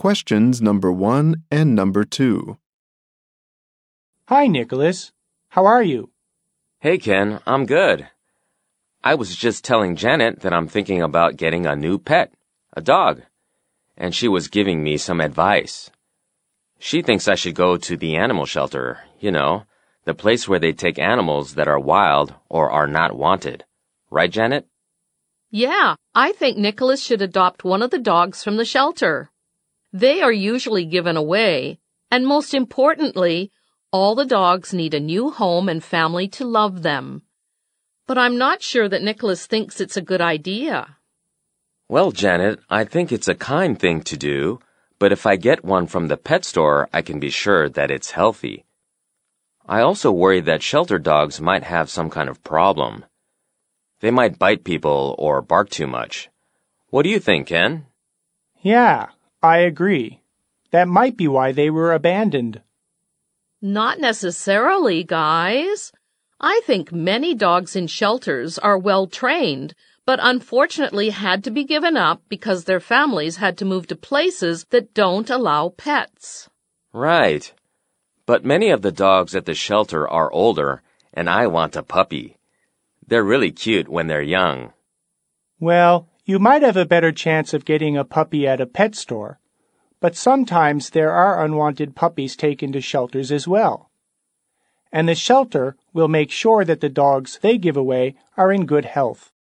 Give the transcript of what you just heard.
questions number 1 and number 2. Hi, Nicholas. How are you? Hey, Ken, I'm good. I was just telling Janet that I'm thinking about getting a new pet, a dog, and she was giving me some advice. She thinks I should go to the animal shelter, the place where they take animals that are wild or are not wanted. Right, Janet? Yeah, I think Nicholas should adopt one of the dogs from the shelter. They are usually given away, and most importantly, all the dogs need a new home and family to love them. But I'm not sure that Nicholas thinks it's a good idea. Well, Janet, I think it's a kind thing to do, but if I get one from the pet store, I can be sure that it's healthy. I also worry that shelter dogs might have some kind of problem. They might bite people or bark too much. What do you think, Ken? Yeah, I agree. That might be why they were abandoned. Not necessarily, guys. I think many dogs in shelters are well trained, but unfortunately had to be given up because their families had to move to places that don't allow pets. Right. But many of the dogs at the shelter are older, and I want a puppy. They're really cute when they're young. Well, you might have a better chance of getting a puppy at a pet store, but sometimes there are unwanted puppies taken to shelters as well. And the shelter will make sure that the dogs they give away are in good health.